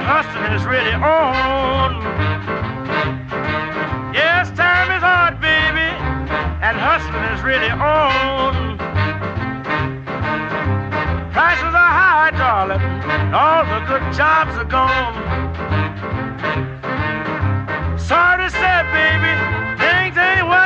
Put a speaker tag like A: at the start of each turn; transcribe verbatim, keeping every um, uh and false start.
A: hustling is really on. Yes, time is hard, baby, and hustling is really on. Prices are high, darling, and all the good jobs are gone.